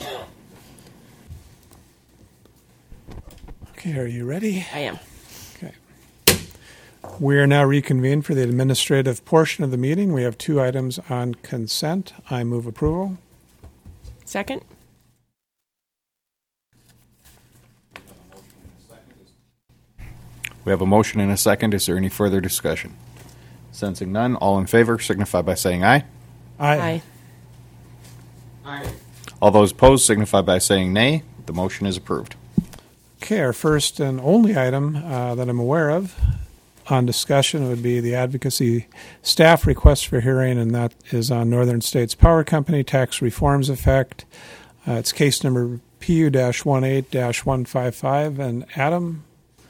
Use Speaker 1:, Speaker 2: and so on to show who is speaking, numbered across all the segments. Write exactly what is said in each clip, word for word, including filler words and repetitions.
Speaker 1: Okay, are you ready?
Speaker 2: I am.
Speaker 1: Okay. We are now reconvened for the administrative portion of the meeting. We have two items on consent. I move approval.
Speaker 2: Second?
Speaker 3: We have a motion and a second. Is there any further discussion? Sensing none, all in favor signify by saying aye.
Speaker 2: Aye.
Speaker 4: Aye.
Speaker 3: All those opposed signify by saying nay. The motion is approved.
Speaker 1: Okay, our first and only item uh, that I'm aware of on discussion would be the advocacy staff request for hearing, and that is on Northern States Power Company tax reforms effect. Uh, it's case number P U eighteen one fifty-five. And Adam?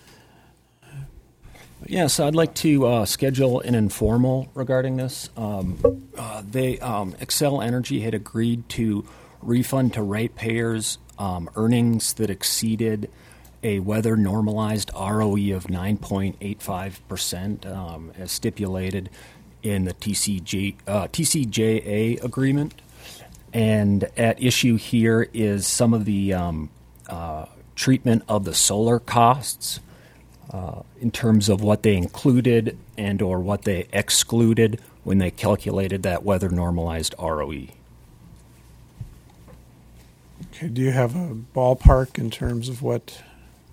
Speaker 5: Yes, I'd like to uh, schedule an informal regarding this. Um, uh, they um, Xcel Energy had agreed to refund to ratepayers um, earnings that exceeded a weather-normalized R O E of nine point eight five percent, um, as stipulated in the T C G, uh, T C J A agreement. And at issue here is some of the um, uh, treatment of the solar costs uh, in terms of what they included and or what they excluded when they calculated that weather-normalized R O E.
Speaker 1: Okay, do you have a ballpark in terms of what...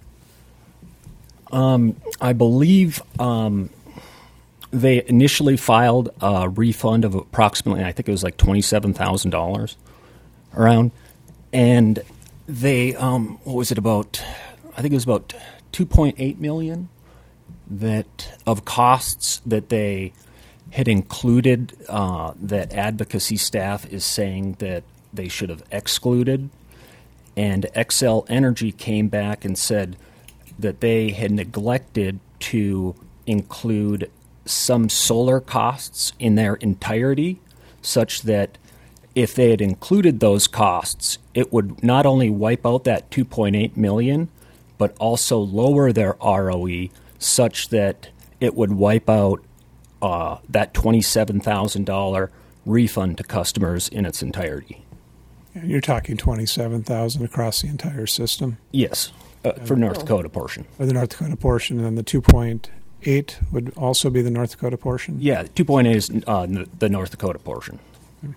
Speaker 5: Um, I believe um, they initially filed a refund of approximately, I think it was like twenty-seven thousand dollars around. And they, um, what was it about, I think it was about two point eight million dollars that of costs that they had included uh, that advocacy staff is saying that they should have excluded. And Xcel Energy came back and said that they had neglected to include some solar costs in their entirety, such that if they had included those costs, it would not only wipe out that two point eight million dollars, but also lower their R O E such that it would wipe out uh, that twenty-seven thousand dollars refund to customers in its entirety.
Speaker 1: You're talking twenty-seven thousand dollars across the entire system?
Speaker 5: Yes. Uh, for North Dakota portion.
Speaker 1: For the North Dakota portion, and then the two point eight would also be the North Dakota portion?
Speaker 5: Yeah, two point eight is uh, n- the North Dakota portion.
Speaker 1: Okay.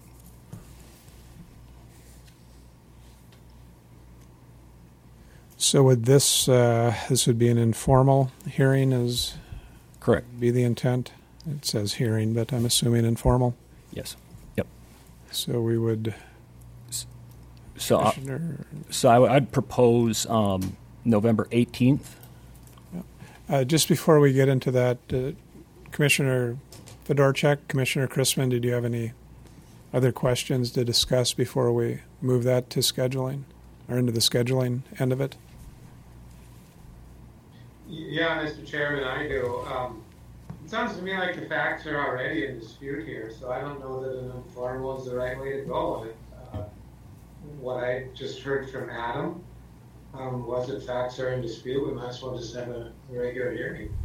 Speaker 1: So would this, uh, this would be an informal hearing, is
Speaker 5: Correct.
Speaker 1: Be the intent? It says hearing, but I'm assuming informal.
Speaker 5: Yes. Yep.
Speaker 1: So we would...
Speaker 5: So, uh, so I w- I'd propose um, November eighteenth.
Speaker 1: Uh, just before we get into that, uh, Commissioner Fedorchak, Commissioner Chrisman, did you have any other questions to discuss before we move that to scheduling, or into the scheduling end of it?
Speaker 4: Yeah, Mister Chairman, I do. Um, it sounds to me like the facts are already in dispute here, so I don't know that an informal is the right way to go. Uh, what I just heard from Adam um, was that facts are in dispute. We might as well just have a regular hearing.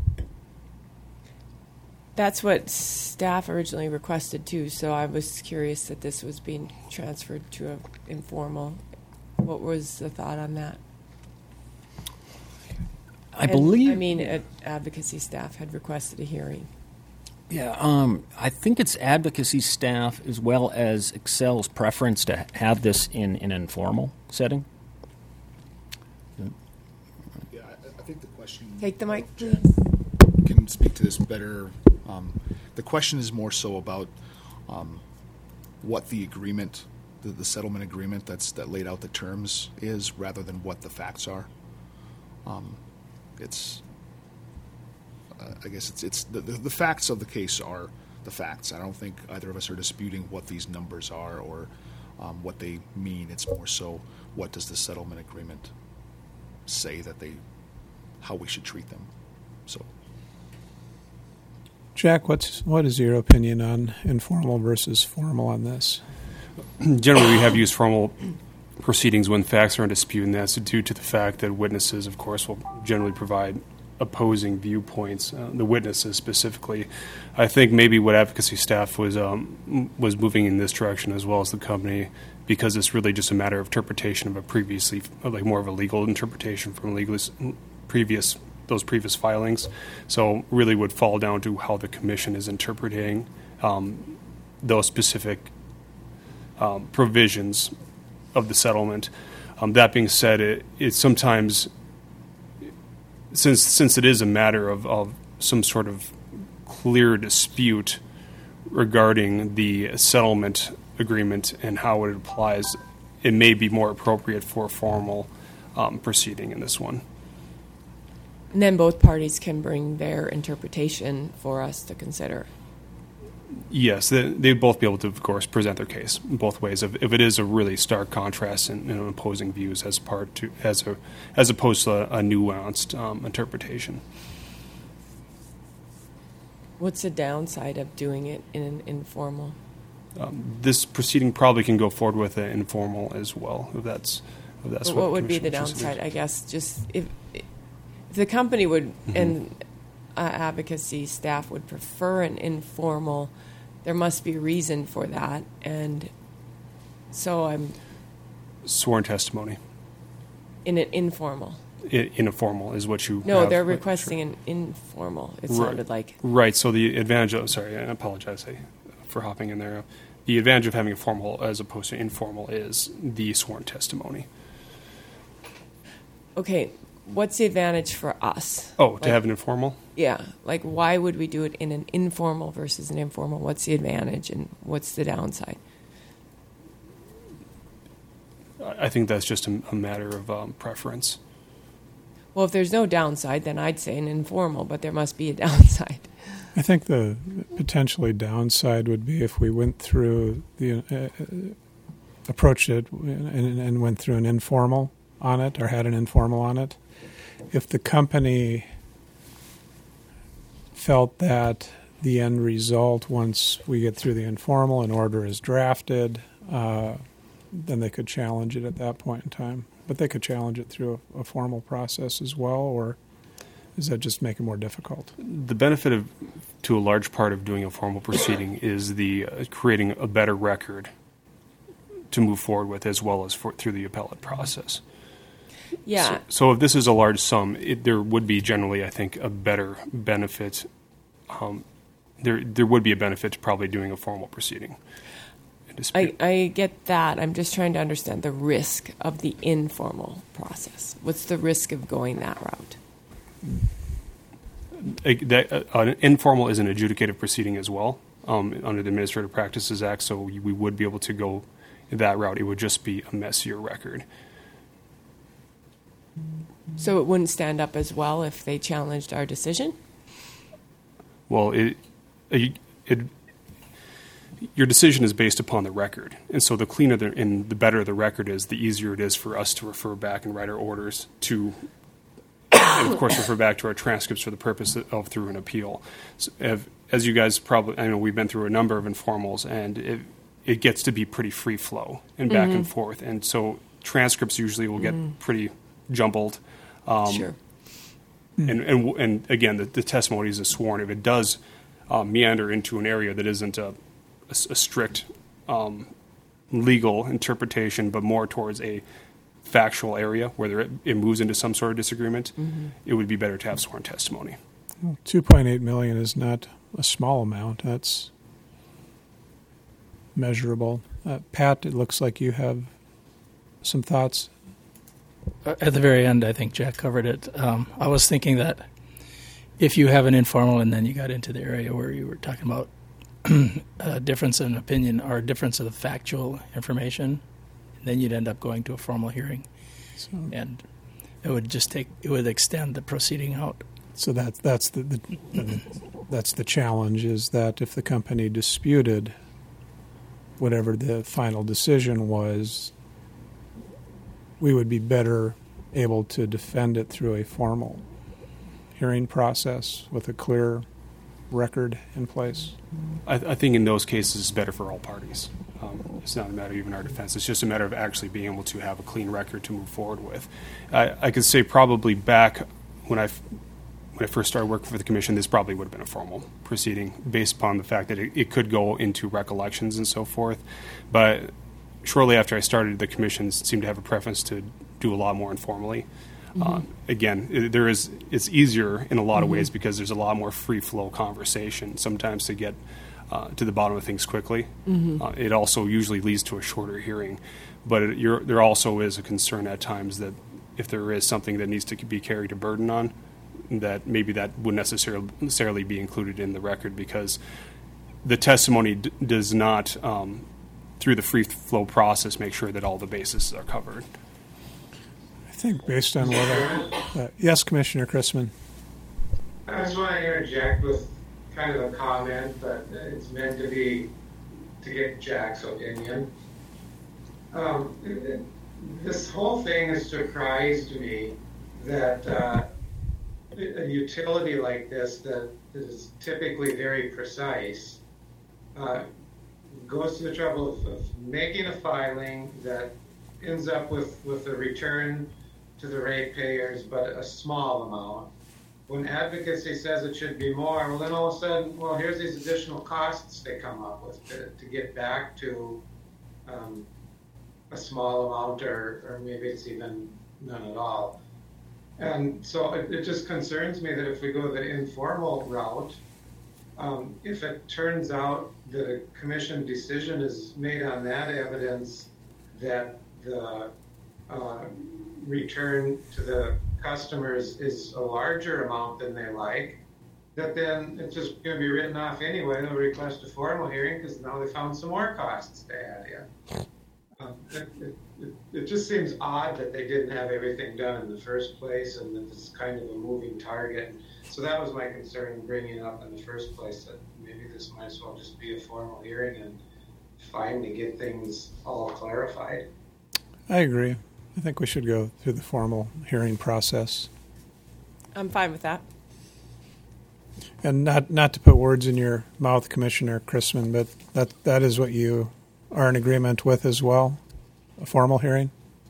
Speaker 2: That's what staff originally requested too, so I was curious that this was being transferred to an informal. What was the thought on that?
Speaker 5: I
Speaker 2: And,
Speaker 5: believe.
Speaker 2: I mean, uh, advocacy staff had requested a hearing.
Speaker 5: Yeah, um, I think it's advocacy staff as well as Xcel's preference to have this in, in an informal setting.
Speaker 6: Yeah, I, I think the question...
Speaker 2: Take the mic,
Speaker 6: Jen
Speaker 2: please.
Speaker 6: Can speak to this better. Um, the question is more so about um, what the agreement, the, the settlement agreement that's that laid out the terms is, rather than what the facts are. Um, it's... Uh, I guess it's it's the, the, the facts of the case are the facts. I don't think either of us are disputing what these numbers are or um, what they mean. It's more so what does the settlement agreement say that they, how we should treat them. So,
Speaker 1: Jack, what's what is your opinion on informal versus formal on this?
Speaker 7: Generally, we have used formal proceedings when facts are in dispute, and that's due to the fact that witnesses, of course, will generally provide opposing viewpoints, uh, the witnesses specifically. I think maybe what advocacy staff was um, was moving in this direction as well as the company, because it's really just a matter of interpretation of a previously, like more of a legal interpretation from legal previous those previous filings. So really would fall down to how the commission is interpreting um, those specific um, provisions of the settlement. Um, that being said, it, it sometimes, since since it is a matter of, of some sort of clear dispute regarding the settlement agreement and how it applies, it may be more appropriate for a formal um, proceeding in this one.
Speaker 2: And then both parties can bring their interpretation for us to consider.
Speaker 7: Yes, they, they'd both be able to, of course, present their case in both ways. If, if it is a really stark contrast in, in opposing views as part to as a as opposed to a, a nuanced um, interpretation.
Speaker 2: What's the downside of doing it in an informal?
Speaker 7: Um, this proceeding probably can go forward with an informal as well. If that's if that's
Speaker 2: But
Speaker 7: what,
Speaker 2: what
Speaker 7: the
Speaker 2: would be the
Speaker 7: commission
Speaker 2: downside?
Speaker 7: considers.
Speaker 2: I guess just if, if the company would
Speaker 7: Mm-hmm.
Speaker 2: and uh, advocacy staff would prefer an informal, there must be a reason for that, and so I'm
Speaker 7: Sworn testimony.
Speaker 2: in an informal.
Speaker 7: I, in a formal is what you
Speaker 2: No,
Speaker 7: have,
Speaker 2: they're
Speaker 7: right,
Speaker 2: requesting
Speaker 7: sure.
Speaker 2: an informal. It
Speaker 7: Right.
Speaker 2: sounded like.
Speaker 7: Right. So the advantage of, sorry, I apologize for hopping in there. The advantage of having a formal as opposed to informal is the sworn testimony.
Speaker 2: Okay, what's the advantage for us?
Speaker 7: Oh, to
Speaker 2: Like-
Speaker 7: have an informal?
Speaker 2: Yeah, like why would we do it in an informal versus an informal? What's the advantage and what's the downside?
Speaker 7: I I think that's just a, a matter of um, preference.
Speaker 2: Well, if there's no downside, then I'd say an informal, but there must be a downside.
Speaker 1: I think the potentially downside would be if we went through the uh, uh, approached it and, and went through an informal on it or had an informal on it. If the company felt that the end result, once we get through the informal, an order is drafted, uh, then they could challenge it at that point in time. But they could challenge it through a, a formal process as well, or does that just make it more difficult?
Speaker 7: The benefit of, to a large part of doing a formal proceeding is the uh, creating a better record to move forward with, as well as for, through the appellate process.
Speaker 2: Yeah.
Speaker 7: So, so if this is a large sum, it, there would be generally, I think, a better benefit. Um, there, there would be a benefit to probably doing a formal proceeding.
Speaker 2: I, I get that. I'm just trying to understand the risk of the informal process. What's the risk of going that route?
Speaker 7: A, that, uh, an informal is an adjudicative proceeding as well um, under the Administrative Practices Act, so we, we would be able to go that route. It would just be a messier record.
Speaker 2: So it wouldn't stand up as well if they challenged our decision?
Speaker 7: Well, it, it, it your decision is based upon the record, and so the cleaner the, and the better the record is, the easier it is for us to refer back and write our orders to, and of course refer back to our transcripts for the purpose of through an appeal. So if, as you guys probably, I know we've been through a number of informals, and it, it gets to be pretty free flow and back
Speaker 2: Mm-hmm.
Speaker 7: and forth, and so transcripts usually will get mm. pretty jumbled. Um,
Speaker 2: Sure.
Speaker 7: And, and and again, the, the testimony is sworn. If it does uh, meander into an area that isn't a, a, a strict um, legal interpretation, but more towards a factual area where there, it moves into some sort of disagreement, mm-hmm. it would be better to have sworn testimony.
Speaker 1: Well, two point eight million dollars is not a small amount. That's measurable. Uh, Pat, it looks like you have some thoughts.
Speaker 8: At the very end, I think Jack covered it. Um, I was thinking that if you have an informal and then you got into the area where you were talking about a difference in opinion or a difference of the factual information, then you'd end up going to a formal hearing.
Speaker 1: So,
Speaker 8: and it would just take, it would extend the proceeding out.
Speaker 1: so that, that's the, the, the that's the challenge, is that if the company disputed whatever the final decision was, we would be better able to defend it through a formal hearing process with a clear record in place.
Speaker 7: I, I think in those cases it's better for all parties. Um, it's not a matter of even our defense. It's just a matter of actually being able to have a clean record to move forward with. I, I could say probably back when I when I first started working for the commission, this probably would have been a formal proceeding based upon the fact that it, it could go into recollections and so forth. But shortly after I started, the commissions seemed to have a preference to do a lot more informally. Mm-hmm. Uh, again, it, there is it's easier in a lot mm-hmm. of ways because there's a lot more free flow conversation sometimes to get uh, to the bottom of things quickly. Mm-hmm. Uh, it also usually leads to a shorter hearing, but it, you're, there also is a concern at times that if there is something that needs to be carried a burden on, that maybe that wouldn't necessarily necessarily be included in the record because the testimony d- does not, um, through the free flow process, make sure that all the bases are covered.
Speaker 1: I think based on what I, uh, yes, Commissioner Chrisman.
Speaker 4: I just want to interject with kind of a comment that it's meant to be to get Jack's opinion. Um, this whole thing has surprised me that uh, a utility like this that is typically very precise uh, goes to the trouble of, of making a filing that ends up with, with a return to the ratepayers, but a small amount. When advocacy says it should be more, well, then all of a sudden, well, here's these additional costs they come up with to, to get back to um, a small amount, or, or maybe it's even none at all. And so it, it just concerns me that if we go the informal route, um, if it turns out that a commission decision is made on that evidence that the uh, return to the customers is a larger amount than they like, that then it's just going to be written off anyway. They'll request a formal hearing because now they found some more costs to add in. Um, it, it, it, it just seems odd that they didn't have everything done in the first place, and that it's kind of a moving target. So that was my concern in bringing it up in the first place, that maybe this might as well just be a formal hearing and finally get things all clarified.
Speaker 1: I agree. I think we should go through the formal hearing process.
Speaker 2: I'm fine with that.
Speaker 1: And not not to put words in your mouth, Commissioner Chrisman, but that that is what you are in agreement with as well, a formal hearing?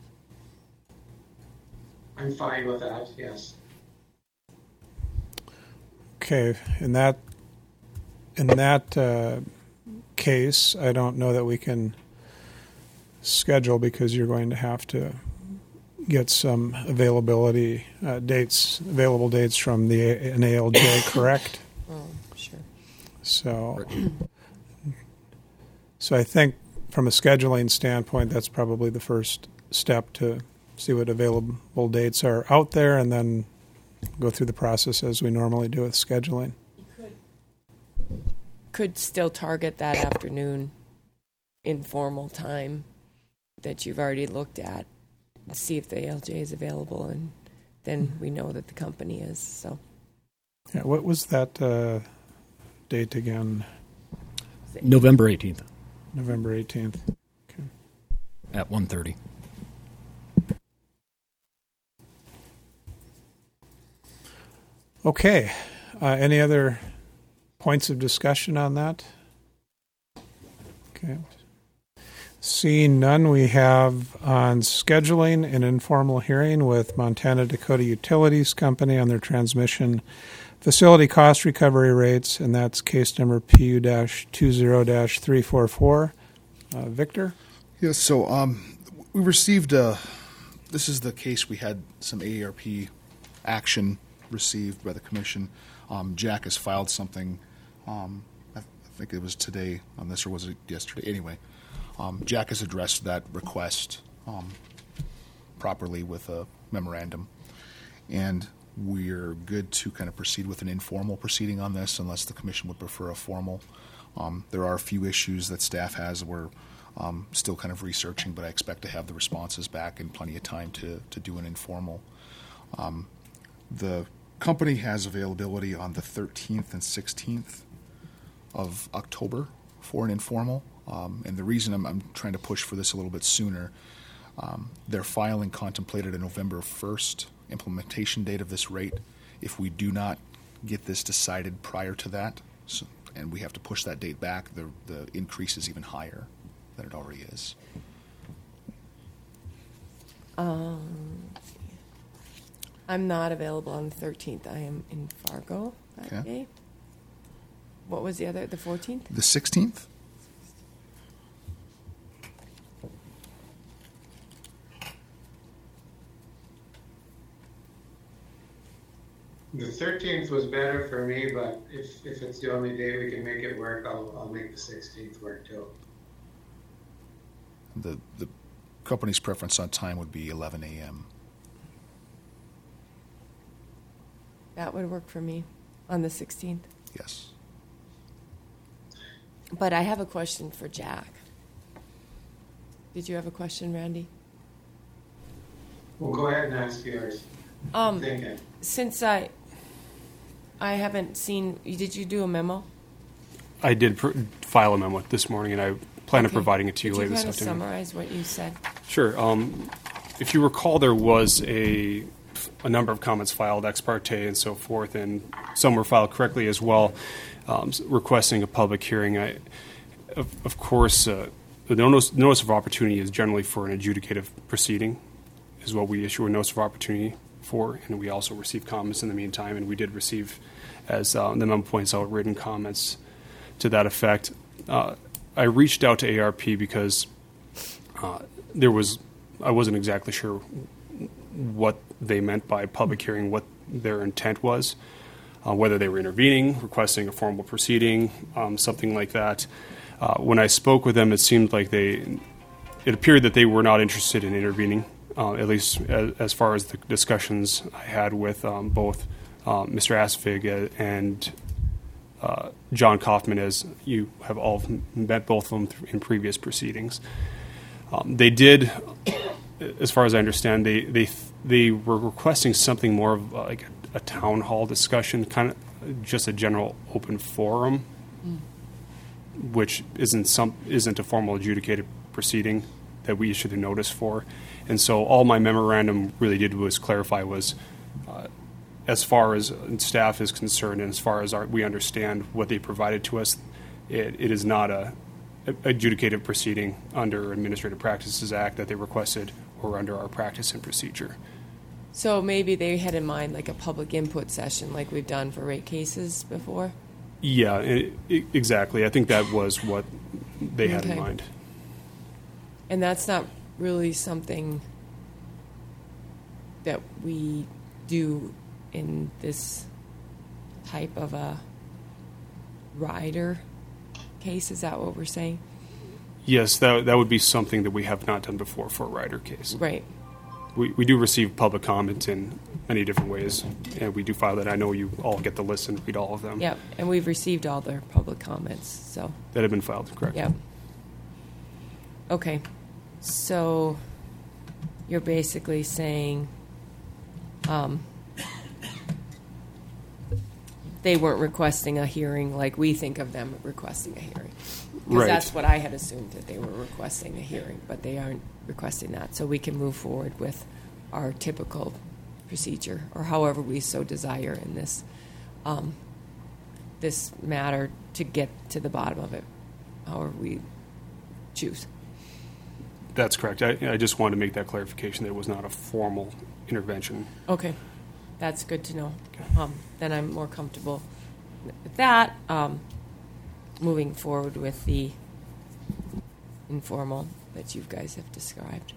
Speaker 4: I'm fine with that, yes.
Speaker 1: Okay, in that in that uh, case, I don't know that we can schedule because you're going to have to get some availability uh, dates, available dates from the an A L J, correct?
Speaker 2: Oh, sure.
Speaker 1: So, so I think from a scheduling standpoint, that's probably the first step to see what available dates are out there, and then go through the process as we normally do with scheduling.
Speaker 2: You could, could still target that afternoon informal time that you've already looked at, see if the A L J is available, and then we know that the company is. So,
Speaker 1: yeah, what was that uh, date again?
Speaker 5: November eighteenth.
Speaker 1: November eighteenth. Okay.
Speaker 5: At one thirty.
Speaker 1: Okay. Uh, any other points of discussion on that? Okay. Seeing none, we have on scheduling an informal hearing with Montana Dakota Utilities Company on their transmission facility cost recovery rates, and that's case number P U twenty three forty-four. Uh, Victor?
Speaker 6: Yes, so um, we received, uh, this is the case we had some A A R P action received by the commission. Um, Jack has filed something, um, I, th- I think it was today on this, or was it yesterday? Anyway. Um, Jack has addressed that request um, properly with a memorandum, and we're good to kind of proceed with an informal proceeding on this unless the commission would prefer a formal. Um, there are a few issues that staff has. We're um, still kind of researching, but I expect to have the responses back in plenty of time to, to do an informal. Um, the company has availability on the thirteenth and sixteenth of October for an informal. Um, and the reason I'm, I'm trying to push for this a little bit sooner, um, their filing contemplated a November first implementation date of this rate. If we do not get this decided prior to that, so, and we have to push that date back, the, the increase is even higher than it already is.
Speaker 2: Um, I'm not available on the thirteenth. I am in Fargo that
Speaker 6: Okay.
Speaker 2: day. What was the other, the fourteenth?
Speaker 6: The sixteenth?
Speaker 4: The thirteenth was better for me, but if, if it's the only day we can make it work, I'll, I'll make the sixteenth work too.
Speaker 6: The, the company's preference on time would be eleven a.m.
Speaker 2: That would work for me on the sixteenth.
Speaker 6: Yes.
Speaker 2: But I have a question for Jack. Did you have a question, Randy?
Speaker 4: Well, go ahead and ask yours.
Speaker 2: Um,
Speaker 4: I'm thinking.
Speaker 2: Since I, I haven't seen. Did you do a memo?
Speaker 7: I did pr- file a memo this morning, and I plan on
Speaker 2: Okay.
Speaker 7: providing it to you
Speaker 2: Could
Speaker 7: later
Speaker 2: you
Speaker 7: this
Speaker 2: kind of
Speaker 7: afternoon.
Speaker 2: summarize what you said?
Speaker 7: Sure. Um, if you recall, there was a a number of comments filed ex parte and so forth, and some were filed correctly as well, um, s- requesting a public hearing. I, of, of course, uh, the notice, notice of opportunity is generally for an adjudicative proceeding, is what we issue a notice of opportunity for, and we also receive comments in the meantime, and we did receive, as uh, the memo points out, written comments to that effect. Uh, I reached out to A R P because uh, there was, I wasn't exactly sure what they meant by public hearing, what their intent was, uh, whether they were intervening, requesting a formal proceeding, um, something like that. Uh, when I spoke with them, it seemed like they, it appeared that they were not interested in intervening, uh, at least as, as far as the discussions I had with um, both um, Mister Asfig and uh, John Kaufman, as you have all met both of them in previous proceedings. Um, they did, as far as I understand, they they they were requesting something more of like a, a town hall discussion, kind of just a general open forum, mm. which isn't some isn't a formal adjudicated proceeding that we issued a notice for. And so all my memorandum really did was clarify was, uh, as far as staff is concerned, and as far as our, we understand what they provided to us, it, it is not a adjudicative proceeding under Administrative Practices Act that they requested or under our practice and procedure.
Speaker 2: So maybe they had in mind like a public input session like we've done for rate cases before?
Speaker 7: Yeah, it, it, exactly. I think that was what they had
Speaker 2: Okay.
Speaker 7: in mind.
Speaker 2: And that's not really something that we do in this type of a rider case. Is that what we're saying?
Speaker 7: Yes, that that would be something that we have not done before for a rider case.
Speaker 2: Right.
Speaker 7: We we do receive public comment in many different ways, and we do file that. I know you all get the list and read all of them.
Speaker 2: Yep. And we've received all their public comments. So.
Speaker 7: That have been filed, correct?
Speaker 2: Yep. Okay. So you're basically saying um, they weren't requesting a hearing like we think of them requesting a hearing. Because
Speaker 7: Right.
Speaker 2: that's what I had assumed, that they were requesting a hearing, but they aren't requesting that. So we can move forward with our typical procedure, or however we so desire in this um, this matter, to get to the bottom of it, however we choose.
Speaker 7: That's correct. I, I just wanted to make that clarification that it was not a formal intervention.
Speaker 2: Okay, that's good to know. Um, then I'm more comfortable with that. Um, moving forward with the informal that you guys have described.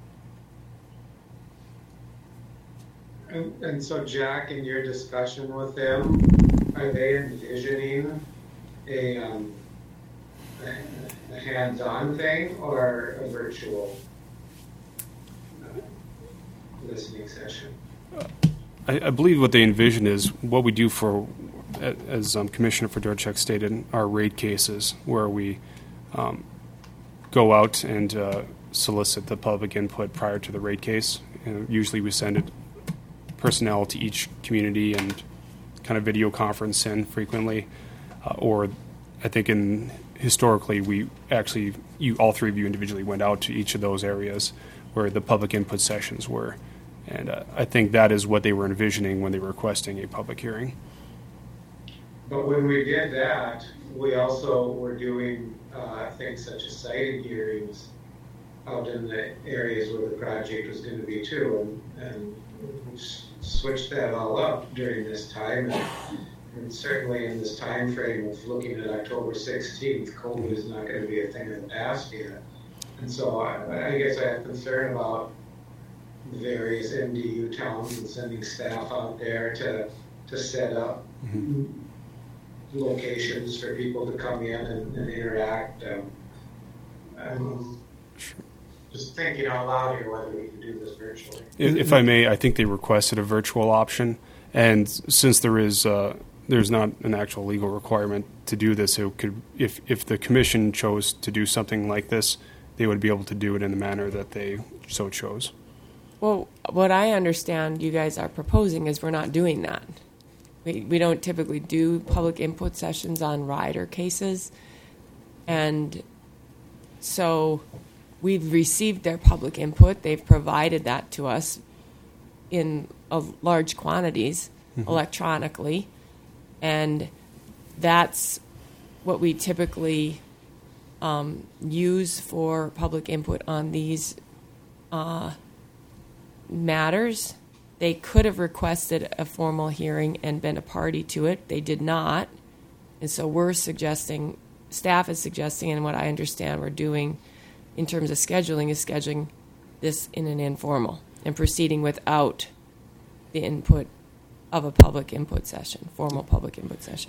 Speaker 4: And, and so, Jack, in your discussion with them, are they envisioning a, um, a, a hands-on thing or a virtual uh, listening session?
Speaker 7: I, I believe what they envision is what we do for, as um, Commissioner Fedorchuk stated, in our raid cases, where we um, go out and uh, solicit the public input prior to the raid case. And usually we send it personnel to each community and kind of video conference in frequently. Uh, or I think in historically we actually, you all three of you individually went out to each of those areas where the public input sessions were. And uh, I think that is what they were envisioning when they were requesting a public hearing.
Speaker 4: But when we did that, we also were doing uh, things such as siting hearings out in the areas where the project was going to be too, and, and we switched that all up during this time. And, and certainly in this time frame of looking at October sixteenth, COVID is not going to be a thing of the past yet. And so I, I guess I have concern about the various M D U towns and sending staff out there to to set up mm-hmm. locations for people to come in and, and interact. Um, I'm just thinking out loud here whether we can do this virtually.
Speaker 7: If, if I may, I think they requested a virtual option, and since there is uh, there's not an actual legal requirement to do this, it could if if the commission chose to do something like this, they would be able to do it in the manner that they so chose.
Speaker 2: Well, what I understand you guys are proposing is we're not doing that. We we don't typically do public input sessions on rider cases, and so we've received their public input. They've provided that to us in uh, large quantities mm-hmm. electronically, and that's what we typically um, use for public input on these uh, matters. They could have requested a formal hearing and been a party to it. They did not, and so we're suggesting, staff is suggesting, and what I understand we're doing in terms of scheduling is scheduling this in an informal and proceeding without the input of a public input session, formal public input session.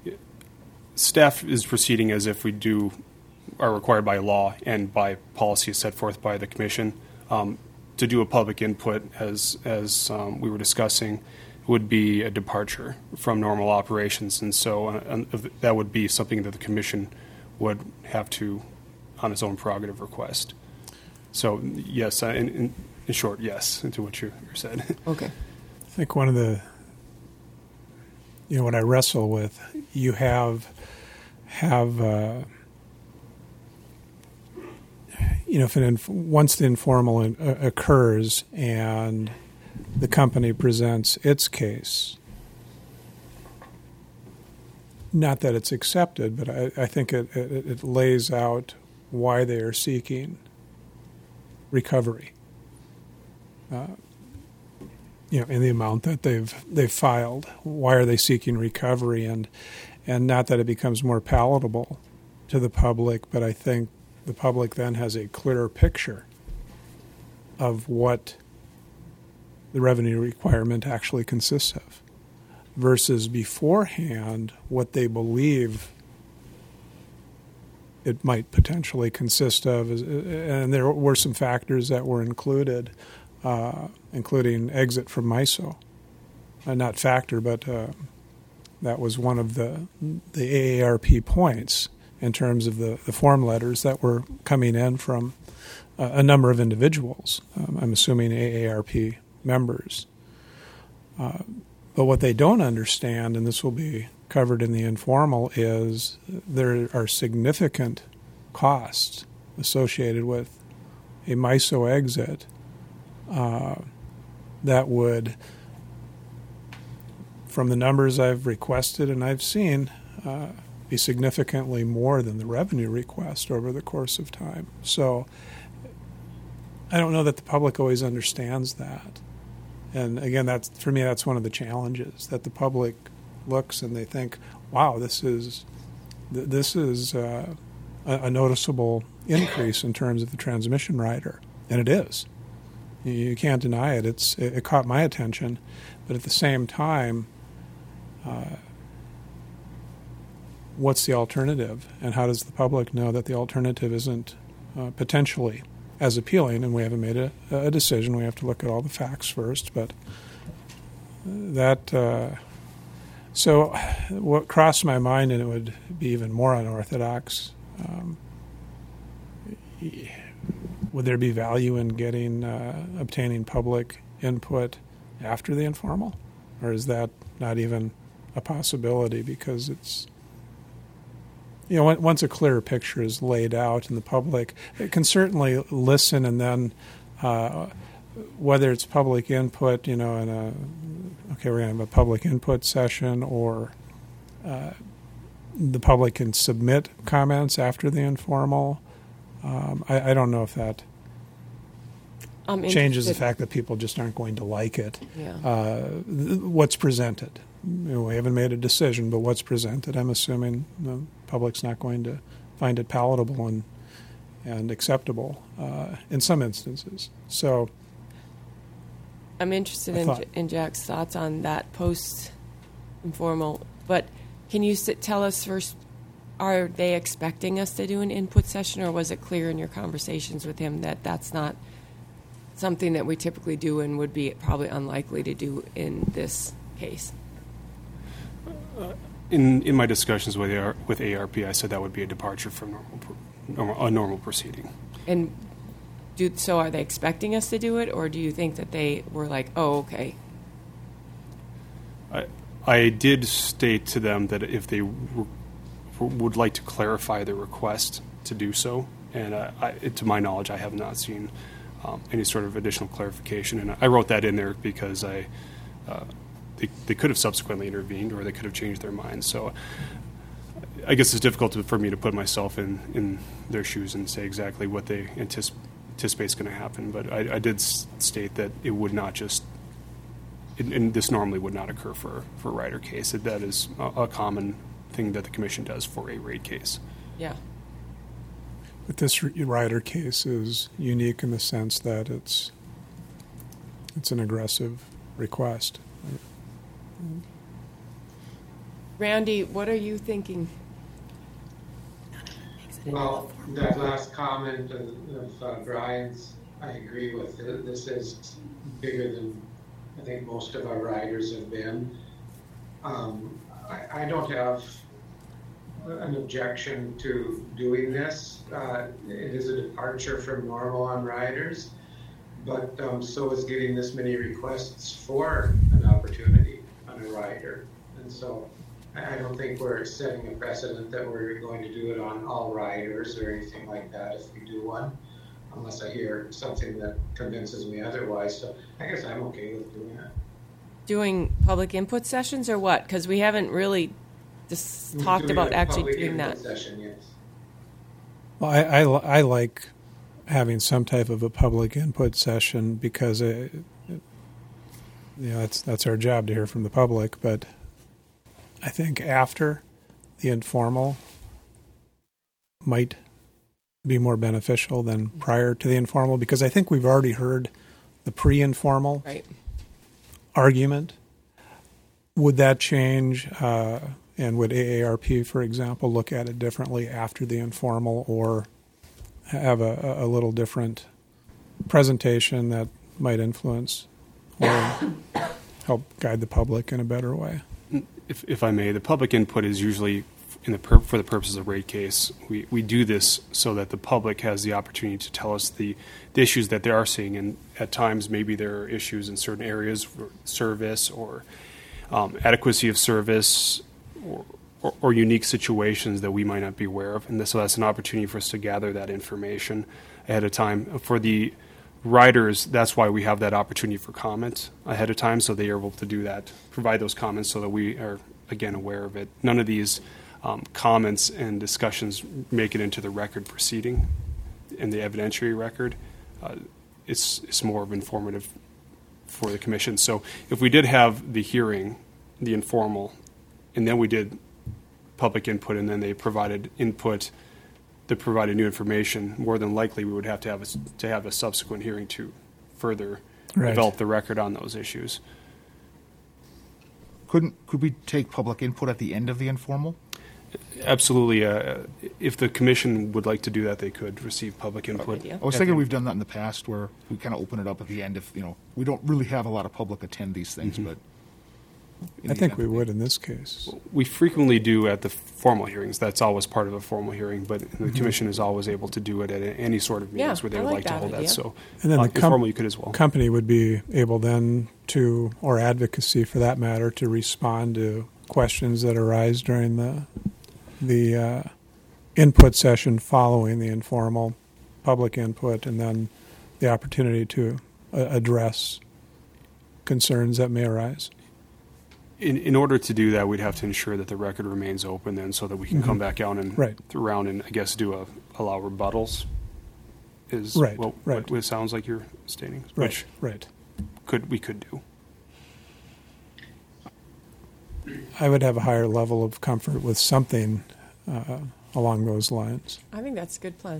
Speaker 7: Staff is proceeding as if we do are required by law and by policy set forth by the commission. Um, to do a public input, as as um, we were discussing, would be a departure from normal operations, and so uh, that would be something that the commission would have to, on its own prerogative, request. So yes, uh, in, in, in short, yes, to what you said.
Speaker 2: Okay.
Speaker 1: I think one of the, you know, what I wrestle with, you have, have, uh, you know, if an inf- once the informal in, uh, occurs and the company presents its case, not that it's accepted, but I, I think it, it, it lays out why they are seeking recovery. Uh, you know, in the amount that they've they've filed, why are they seeking recovery? And and not that it becomes more palatable to the public, but I think the public then has a clearer picture of what the revenue requirement actually consists of, versus beforehand what they believe it might potentially consist of. And there were some factors that were included, uh, including exit from MISO. Uh, not factor, but uh, that was one of the the A A R P points in terms of the, the form letters that were coming in from uh, a number of individuals. Um, I'm assuming A A R P members. Uh, but what they don't understand, and this will be covered in the informal, is there are significant costs associated with a MISO exit uh, that would, from the numbers I've requested and I've seen, uh, be significantly more than the revenue request over the course of time. So I don't know that the public always understands that. And again, that's, for me, that's one of the challenges, that the public looks and they think, wow, this is this is uh, a, a noticeable increase in terms of the transmission rider. And it is. You can't deny it. It's It, it caught my attention. But at the same time, uh, what's the alternative? And how does the public know that the alternative isn't uh, potentially as appealing? And we haven't made a, a decision. We have to look at all the facts first. But that... Uh, So what crossed my mind, and it would be even more unorthodox, um, would there be value in getting, uh, obtaining public input after the informal? Or is that not even a possibility because it's, you know, once a clearer picture is laid out and the public it can certainly listen, and then uh, whether it's public input, you know, in a, okay, we're going to have a public input session, or uh, the public can submit comments after the informal. Um, I, I don't know if that
Speaker 2: I'm
Speaker 1: changes the
Speaker 2: interested-
Speaker 1: fact that people just aren't going to like it.
Speaker 2: Yeah.
Speaker 1: Uh, th- what's presented. You know, we haven't made a decision, but what's presented, I'm assuming the public's not going to find it palatable and and acceptable uh, in some instances. So
Speaker 2: I'm interested
Speaker 1: I
Speaker 2: in,
Speaker 1: thought-
Speaker 2: in Jack's thoughts on that post informal. But can you sit, tell us first, are they expecting us to do an input session, or was it clear in your conversations with him that that's not something that we typically do and would be probably unlikely to do in this case?
Speaker 7: In in my discussions with A R, with A R P, I said that would be a departure from normal, pr- normal a normal proceeding.
Speaker 2: And do, so are they expecting us to do it, or do you think that they were like, oh, okay?
Speaker 7: I I did state to them that if they w- would like to clarify their request to do so, and uh, I, to my knowledge, I have not seen um, any sort of additional clarification, and I wrote that in there because I. Uh, They, they could have subsequently intervened, or they could have changed their minds. So I guess it's difficult to, for me to put myself in, in their shoes and say exactly what they anticip- anticipate is going to happen. But I, I did s- state that it would not just, and, and this normally would not occur for, for a rider case. That, that is a, a common thing that the commission does for a rate case.
Speaker 2: Yeah.
Speaker 1: But this rider case is unique in the sense that it's it's an aggressive request.
Speaker 2: Randy, what are you thinking?
Speaker 4: Well, that last comment of, of uh, Brian's, I agree with. This is bigger than I think most of our riders have been. Um, I, I don't have an objection to doing this. Uh, it is a departure from normal on riders, but um, so is getting this many requests for an opportunity on a rider. And so I don't think we're setting a precedent that we're going to do it on all riders or anything like that if we do one, unless I hear something that convinces me otherwise. So I guess I'm okay with doing it.
Speaker 2: Doing public input sessions or what? Because we haven't really just talked
Speaker 4: Doing
Speaker 2: about
Speaker 4: a
Speaker 2: actually
Speaker 4: public
Speaker 2: doing
Speaker 4: input
Speaker 2: that.
Speaker 4: Session, yes.
Speaker 1: Well, I, I, I like having some type of a public input session because it, it, you know, that's that's our job to hear from the public. But I think after the informal might be more beneficial than prior to the informal, because I think we've already heard the pre-informal
Speaker 2: Right.
Speaker 1: argument. Would that change, uh, and would A A R P, for example, look at it differently after the informal, or have a, a little different presentation that might influence or help guide the public in a better way?
Speaker 7: If, if I may, the public input is usually in the pur- for the purposes of rate case. We we do this so that the public has the opportunity to tell us the, the issues that they are seeing, and at times maybe there are issues in certain areas for service or um, adequacy of service or, or, or unique situations that we might not be aware of, and so that's an opportunity for us to gather that information ahead of time. For the riders, that's why we have that opportunity for comment ahead of time, so they are able to do that, provide those comments so that we are, again, aware of it. None of these um, comments and discussions make it into the record proceeding, in the evidentiary record. Uh, it's, it's more of informative for the commission. So if we did have the hearing, the informal, and then we did public input, and then they provided input that provided new information, more than likely we would have to have a, to have a subsequent hearing to further
Speaker 1: Right.
Speaker 7: develop the record on those issues.
Speaker 6: Couldn't could we take public input at the end of the informal?
Speaker 7: Absolutely. Uh, if the commission would like to do that, they could receive public input.
Speaker 2: idea.
Speaker 6: I was
Speaker 7: at
Speaker 6: thinking
Speaker 7: the-
Speaker 6: we've done that in the past where we kind of open it up at the end if, you know, we don't really have a lot of public attend these things, but. in
Speaker 1: I
Speaker 6: the
Speaker 1: think
Speaker 6: event
Speaker 1: we
Speaker 6: that they-
Speaker 1: would in this case.
Speaker 7: We frequently do at the formal hearings. That's always part of a formal hearing, but the commission is always able to do it at any sort of meetings
Speaker 2: Yeah,
Speaker 7: where they
Speaker 2: I
Speaker 7: would
Speaker 2: like
Speaker 7: like to
Speaker 2: that
Speaker 7: hold
Speaker 2: idea.
Speaker 7: that. So,
Speaker 1: And then
Speaker 7: uh,
Speaker 1: the com-
Speaker 7: informal you could as well.
Speaker 1: company would be able then to, or advocacy for that matter, to respond to questions that arise during the the uh, input session following the informal public input, and then the opportunity to uh, address concerns that may arise.
Speaker 7: In, in order to do that, we'd have to ensure that the record remains open then so that we can come back out and
Speaker 1: Right.
Speaker 7: around and, I guess, do a, allow rebuttals is
Speaker 1: Right,
Speaker 7: what,
Speaker 1: right.
Speaker 7: what it sounds like you're stating,
Speaker 1: Right,
Speaker 7: which
Speaker 1: right.
Speaker 7: could we could do.
Speaker 1: I would have a higher level of comfort with something uh, along those lines.
Speaker 2: I think that's a good plan.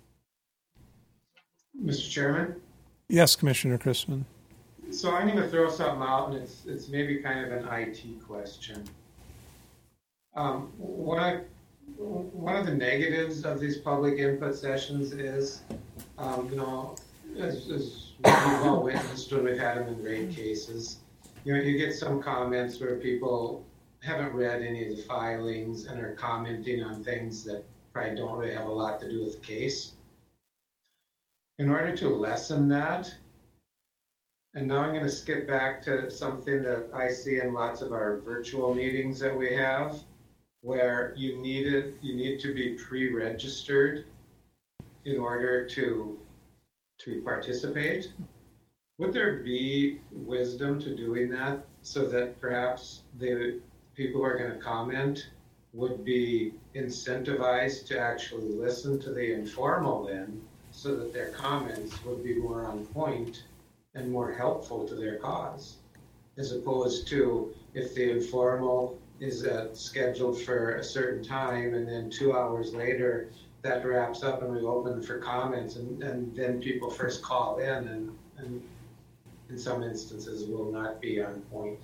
Speaker 4: Mister Chairman?
Speaker 1: Yes, Commissioner Chrisman.
Speaker 4: So I'm going to throw something out, and it's it's maybe kind of an I T question. Um, one of one of the negatives of these public input sessions is, um, you know, as, as we've all witnessed when we've had them in rate cases, you know, you get some comments where people haven't read any of the filings and are commenting on things that probably don't really have a lot to do with the case. In order to lessen that, and now I'm going to skip back to something that I see in lots of our virtual meetings that we have, where you need it, you need to be pre-registered in order to to participate. Would there be wisdom to doing that so that perhaps the people who are going to comment would be incentivized to actually listen to the informal then, so that their comments would be more on point and more helpful to their cause, as opposed to if the informal is uh, scheduled for a certain time and then two hours later that wraps up and we open for comments, and, and then people first call in and, and in some instances will not be on point.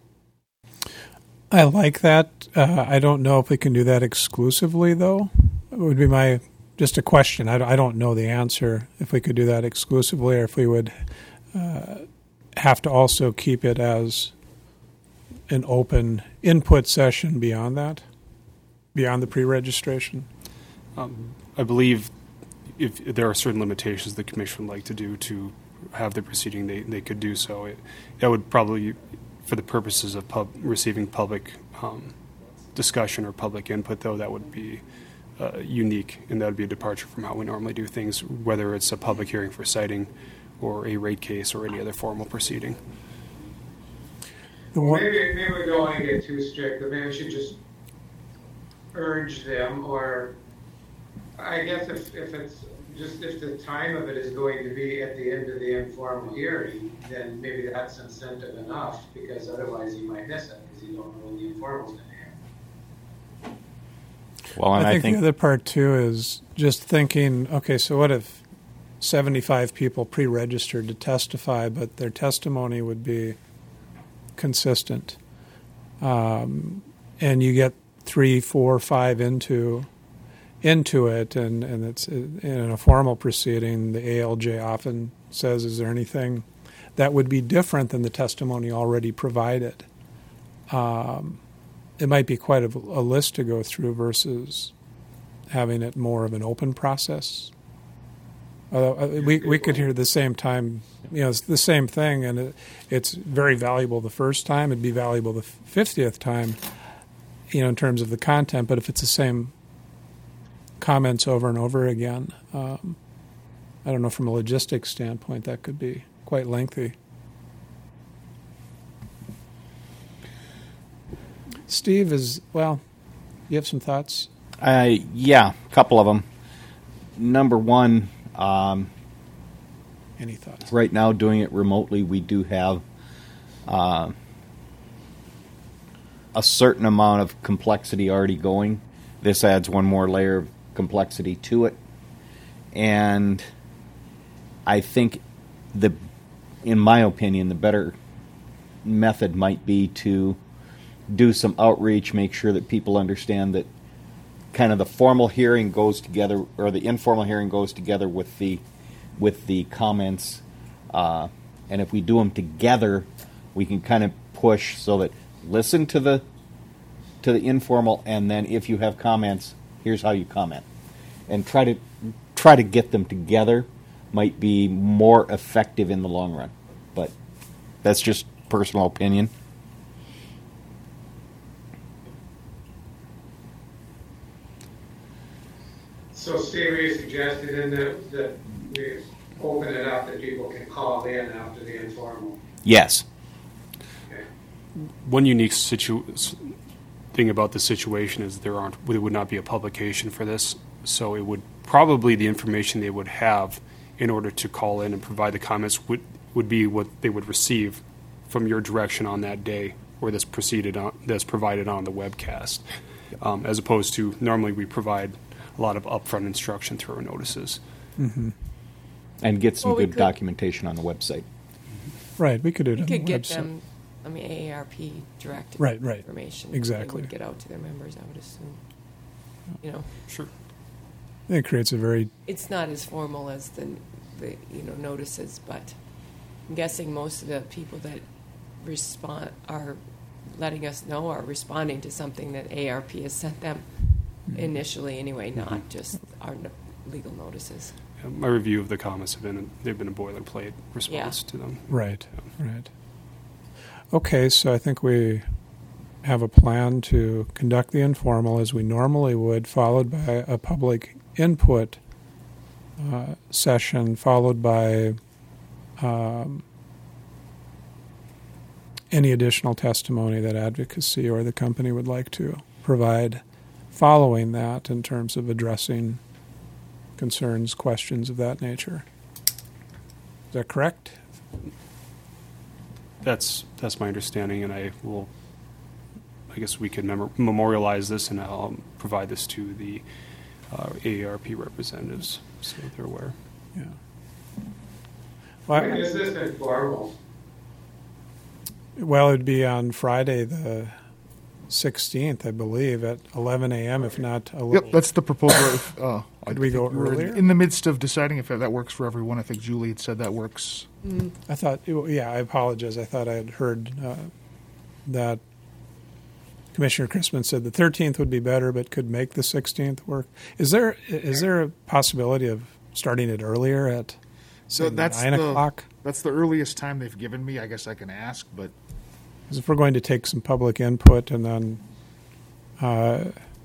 Speaker 1: I like that. Uh, I don't know if we can do that exclusively, though. It would be my just a question. I, I don't know the answer if we could do that exclusively, or if we would uh, have to also keep it as an open input session beyond that, beyond the pre-registration.
Speaker 7: Um, I believe if there are certain limitations the commission would like to do to have the proceeding, they, they could do so. It, that would probably, for the purposes of pub, receiving public um, discussion or public input, though, that would be uh, unique, and that would be a departure from how we normally do things, whether it's a public hearing for citing or a rate case or any other formal proceeding.
Speaker 4: Well, maybe, maybe we don't want to get too strict, but maybe we should just urge them, or I guess if, if it's just if the time of it is going to be at the end of the informal hearing, then maybe that's incentive enough, because otherwise you might miss it because you don't know when the informal's going to happen.
Speaker 3: Well, and
Speaker 1: I
Speaker 3: I
Speaker 1: think,
Speaker 3: think
Speaker 1: the other part too is just thinking, okay, so what if seventy-five people pre-registered to testify, but their testimony would be consistent, um, and you get three, four, five into into it, and, and it's in a formal proceeding, the A L J often says, is there anything that would be different than the testimony already provided? Um, it might be quite a, a list to go through versus having it more of an open process. Although we we could hear the same time, you know, it's the same thing, and it, it's very valuable the first time. It'd be valuable the fiftieth time, you know, in terms of the content. But if it's the same comments over and over again, um, I don't know, from a logistics standpoint, that could be quite lengthy. Steve, is well, you have some thoughts?
Speaker 3: Uh, yeah, a couple of them. Number one, um,
Speaker 1: Any thoughts?
Speaker 3: right now doing it remotely, we do have uh, a certain amount of complexity already going. This adds one more layer of complexity to it. And I think, the, in my opinion, the better method might be to do some outreach, make sure that people understand that kind of the formal hearing goes together, or the informal hearing goes together with the with the comments, uh, and if we do them together, we can kind of push so that listen to the to the informal, and then if you have comments, here's how you comment, and try to try to get them together. Might be more effective in the long run, but that's just personal opinion.
Speaker 4: So, Steve, are you suggesting then that, that we open it up that people can call in after the informal?
Speaker 3: Yes.
Speaker 4: Okay.
Speaker 7: One unique situ- thing about the situation is there aren't there would not be a publication for this, so it would probably the information they would have in order to call in and provide the comments would would be what they would receive from your direction on that day, or that's proceeded on that's provided on the webcast, um, as opposed to normally we provide a lot of upfront instruction through our notices.
Speaker 1: Mm-hmm.
Speaker 3: And get some
Speaker 2: Well, we
Speaker 3: good
Speaker 2: could-
Speaker 3: documentation on the website.
Speaker 1: Right, we could do it
Speaker 2: You
Speaker 1: on the
Speaker 2: could get
Speaker 1: website.
Speaker 2: them, I mean, A A R P directed
Speaker 1: Right, right.
Speaker 2: information.
Speaker 1: Exactly.
Speaker 2: They would get out to their members, I would assume. You know,
Speaker 7: Sure.
Speaker 1: It creates a very
Speaker 2: it's not as formal as the, the you know, notices, but I'm guessing most of the people that respond are letting us know are responding to something that A R P has sent them initially anyway, not just our no- legal notices.
Speaker 7: Yeah, my review of the comments have been they've been a boilerplate response
Speaker 2: Yeah.
Speaker 7: to them.
Speaker 1: right, right. Okay, so I think we have a plan to conduct the informal as we normally would, followed by a public input uh, session, followed by um, any additional testimony that advocacy or the company would like to provide following that in terms of addressing concerns, questions of that nature. Is that correct?
Speaker 7: That's that's my understanding, and I will. I guess we could mem- memorialize this, and I'll provide this to the uh, A A R P representatives so that they're aware.
Speaker 1: Yeah. Well,
Speaker 4: When
Speaker 1: I-
Speaker 4: is this informal?
Speaker 1: well, it'd be on Friday the sixteenth, I believe, at eleven a.m., if not a little.
Speaker 6: Yep, that's the proposal. If, uh, I
Speaker 1: Could we
Speaker 6: think
Speaker 1: go
Speaker 6: we're in-
Speaker 1: earlier?
Speaker 6: In the midst of deciding if that works for everyone. I think Julie had said that works.
Speaker 1: I thought, yeah, I apologize. I thought I had heard uh, that Commissioner Chrisman said the thirteenth would be better, but could make the sixteenth work. Is there is there a possibility of starting it earlier at say,
Speaker 6: So that's
Speaker 1: nine
Speaker 6: the-
Speaker 1: o'clock?
Speaker 6: That's the earliest time they've given me. I guess I can ask, but
Speaker 1: 'Cause if we're going to take some public input and then uh,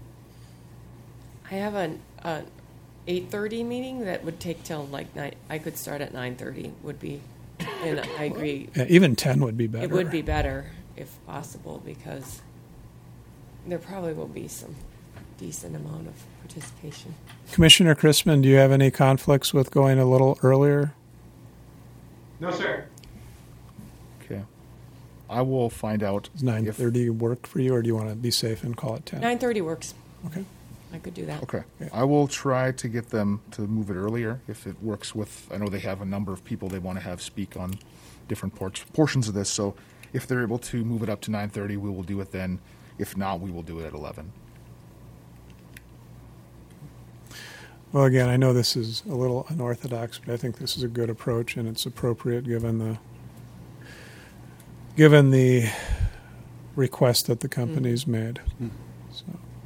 Speaker 2: I have an, an eight thirty meeting that would take till like nine. I could start at nine thirty. Would be, and I agree.
Speaker 1: even ten would be better.
Speaker 2: It would be better if possible because there probably will be some decent amount of participation.
Speaker 1: Commissioner Chrisman, do you have any conflicts with going a little earlier?
Speaker 4: No, sir.
Speaker 6: okay. I will find out.
Speaker 1: Does nine
Speaker 6: if-
Speaker 1: thirty work for you, or do you want to be safe and call it ten?
Speaker 2: Nine thirty works.
Speaker 1: Okay.
Speaker 2: I could do that.
Speaker 6: Okay.
Speaker 1: Yeah.
Speaker 6: I will try to get them to move it earlier if it works with, I know they have a number of people they want to have speak on different por- portions of this. So if they're able to move it up to nine thirty, we will do it then. If not, we will do it at eleven.
Speaker 1: Well, again, I know this is a little unorthodox, but I think this is a good approach, and it's appropriate given the given the request that the company's made. So,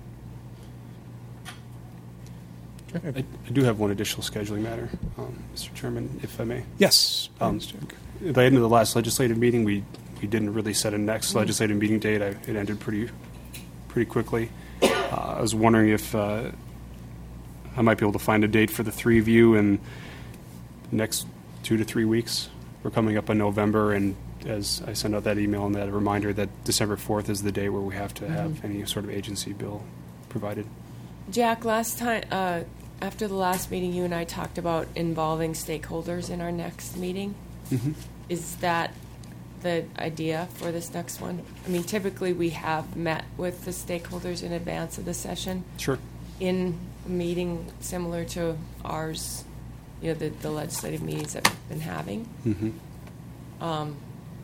Speaker 7: I, I do have one additional scheduling matter, um, Mister Chairman, if I may.
Speaker 1: yes,
Speaker 7: Um,
Speaker 1: please, Jack.
Speaker 7: At the end of the last legislative meeting, we, we didn't really set a next legislative meeting date. I, it ended pretty pretty quickly. Uh, I was wondering if uh, I might be able to find a date for the three of you in the next two to three weeks. We're coming up on November, and as I send out that email and that reminder that December fourth is the day where we have to have any sort of agency bill provided.
Speaker 2: Jack, last time, uh, after the last meeting, you and I talked about involving stakeholders in our next meeting.
Speaker 7: Mm-hmm.
Speaker 2: Is that the idea for this next one? I mean, typically we have met with the stakeholders in advance of the session
Speaker 7: Sure.
Speaker 2: in a meeting similar to ours, you know, the, the legislative meetings that we've been having.
Speaker 7: Mm-hmm.
Speaker 2: Um,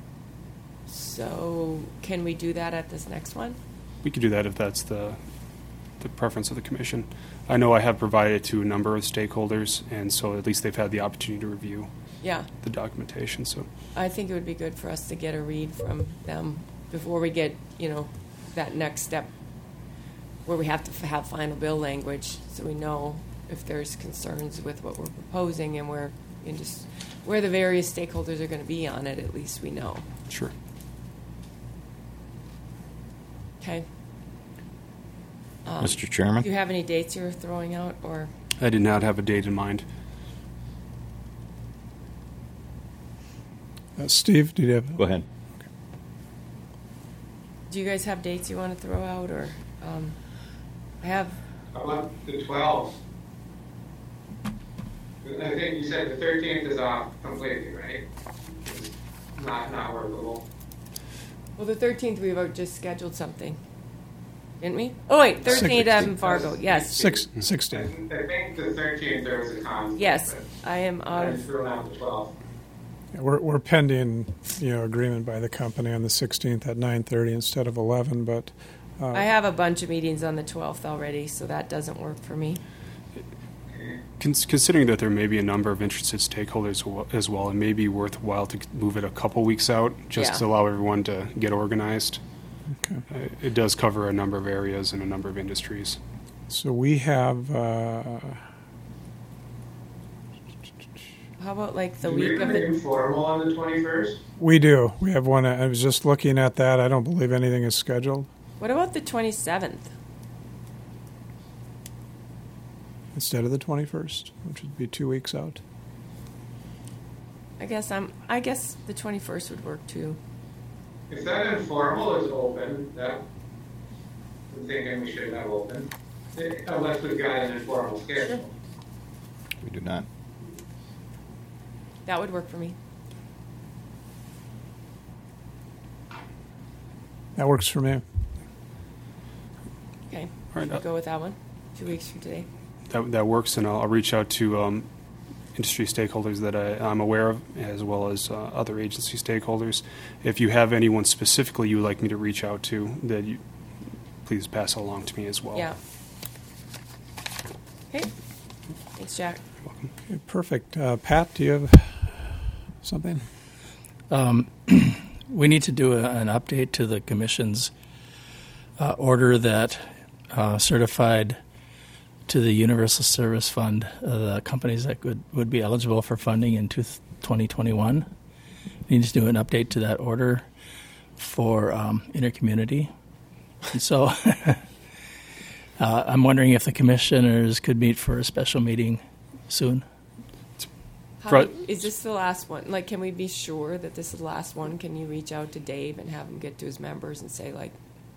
Speaker 2: so can we do that at this next one?
Speaker 7: We could do that if that's the the preference of the commission. I know I have provided it to a number of stakeholders, and so at least they've had the opportunity to review
Speaker 2: Yeah.
Speaker 7: the documentation. So
Speaker 2: I think it would be good for us to get a read from them before we get, you know, that next step where we have to f- have final bill language, so we know if there's concerns with what we're proposing and where, and just where the various stakeholders are going to be on it. At least we know.
Speaker 7: sure.
Speaker 2: Okay. Um,
Speaker 3: Mister Chairman?
Speaker 2: Do you have any dates you're throwing out, or
Speaker 7: I did not have a date in mind.
Speaker 1: Uh, Steve, did you have?
Speaker 3: Go ahead.
Speaker 2: do you guys have dates you want to throw out, or um, I have
Speaker 4: How about the twelfth? I think you said the thirteenth is off completely, right? It's not, not workable.
Speaker 2: Well, the thirteenth, we've just scheduled something. Didn't we? Oh, wait, thirteenth up in Fargo. Yes.
Speaker 1: Six,
Speaker 4: I,
Speaker 1: sixteen.
Speaker 4: I think the thirteenth there was a conflict.
Speaker 2: Yes,
Speaker 4: but
Speaker 2: I am out
Speaker 4: I
Speaker 2: of.
Speaker 4: threw out the twelfth.
Speaker 1: Yeah, we're we're pending, you know, agreement by the company on the sixteenth at nine thirty instead of eleven. But uh,
Speaker 2: I have a bunch of meetings on the twelfth already, so that doesn't work for me.
Speaker 7: Cons- Considering that there may be a number of interested stakeholders wa- as well, it may be worthwhile to move it a couple weeks out just
Speaker 2: Yeah.
Speaker 7: to allow everyone to get organized.
Speaker 1: okay.
Speaker 7: Uh, It does cover a number of areas and a number of industries.
Speaker 1: So we have. Uh,
Speaker 2: How about like the
Speaker 4: Do we
Speaker 2: week
Speaker 4: have
Speaker 2: of
Speaker 4: an
Speaker 2: the.
Speaker 4: informal on the twenty-first?
Speaker 1: we do. We have one. I was just looking at that. I don't believe anything is scheduled
Speaker 2: What about the twenty-seventh?
Speaker 1: instead of the twenty-first, which would be two weeks out.
Speaker 2: I guess I'm. I guess the twenty-first would work too.
Speaker 4: If that informal is open, that I'm thinking we should have open, eh, unless we've got an informal schedule.
Speaker 3: We do not.
Speaker 2: That would work for me.
Speaker 1: That works for me.
Speaker 2: Okay.
Speaker 7: All right,
Speaker 2: We'll
Speaker 7: uh,
Speaker 2: go with that one. Two weeks from today.
Speaker 7: That, that works, and I'll, I'll reach out to um, industry stakeholders that I, I'm aware of, as well as uh, other agency stakeholders. If you have anyone specifically you would like me to reach out to, that you please pass along to me as well.
Speaker 2: Yeah. Okay. Thanks, Jack.
Speaker 1: Okay, perfect. Uh, Pat, do you have something?
Speaker 8: Um, we need to do a, an update to the commission's uh, order that uh, certified to the Universal Service Fund uh, the companies that would, would be eligible for funding in twenty twenty-one. We need to do an update to that order for um, intercommunity. And so uh, I'm wondering if the commissioners could meet for a special meeting soon.
Speaker 2: How,
Speaker 7: Right.
Speaker 2: is this the last one? Like, can we be sure that this is the last one? Can you reach out to Dave and have him get to his members and say, like,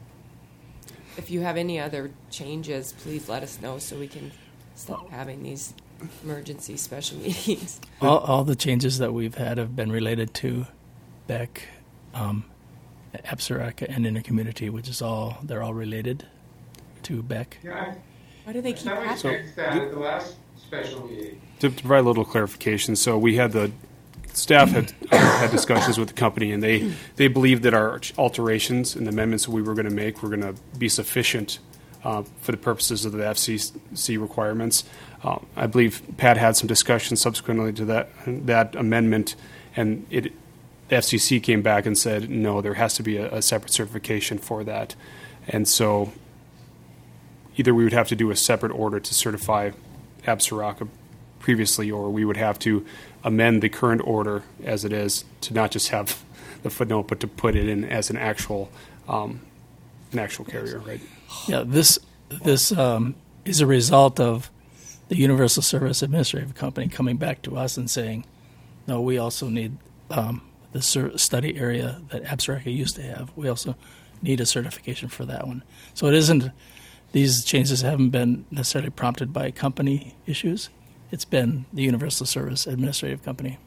Speaker 2: if you have any other changes, please let us know so we can stop having these emergency special meetings.
Speaker 8: All, all the changes that we've had have been related to B E C, um, Absaraka, and intercommunity, which is all, they're all related to B E C.
Speaker 4: Yeah,
Speaker 2: Why do they
Speaker 4: I
Speaker 2: keep
Speaker 4: thought we
Speaker 2: happening?
Speaker 4: fixed that at the last special meeting.
Speaker 7: To provide a little clarification, so we had the staff had uh, had discussions with the company, and they they believed that our alterations and amendments that we were going to make were going to be sufficient uh, for the purposes of the F C C requirements. Uh, I believe Pat had some discussion subsequently to that that amendment, and it the F C C came back and said no, there has to be a, a separate certification for that, and so either we would have to do a separate order to certify Absaraka previously, or we would have to amend the current order as it is to not just have the footnote, but to put it in as an actual um, an actual carrier, right?
Speaker 8: Yeah, this this um, is a result of the Universal Service Administrative Company coming back to us and saying, no, we also need um, the cer- study area that Absaraka used to have. We also need a certification for that one. So it isn't, these changes haven't been necessarily prompted by company issues. It's been the Universal Service Administrative Company.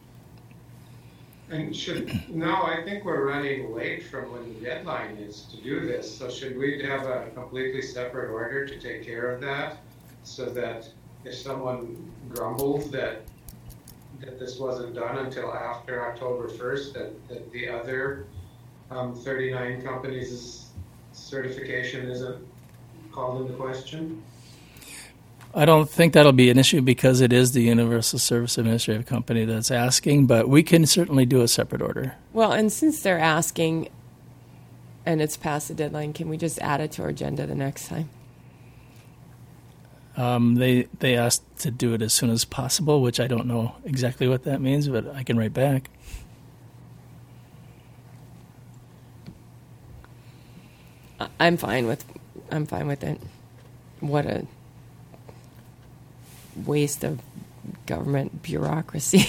Speaker 4: And should, no, I think we're running late from when the deadline is to do this. So should we have a completely separate order to take care of that? So that if someone grumbles that that this wasn't done until after October first, that, that the other um, thirty-nine companies' certification isn't called into question?
Speaker 8: I don't think that'll be an issue because it is the Universal Service Administrative Company that's asking, but we can certainly do a separate order.
Speaker 2: Well, and since they're asking and it's past the deadline, can we just add it to our agenda the next time?
Speaker 8: Um, they they asked to do it as soon as possible, which I don't know exactly what that means, but I can write back.
Speaker 2: I- I'm fine with I'm fine with it. What a waste of government bureaucracy.